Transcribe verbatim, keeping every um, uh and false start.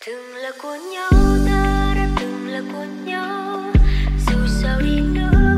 từng là của nhau, ta đã từng là của nhau, dù sao đi nữa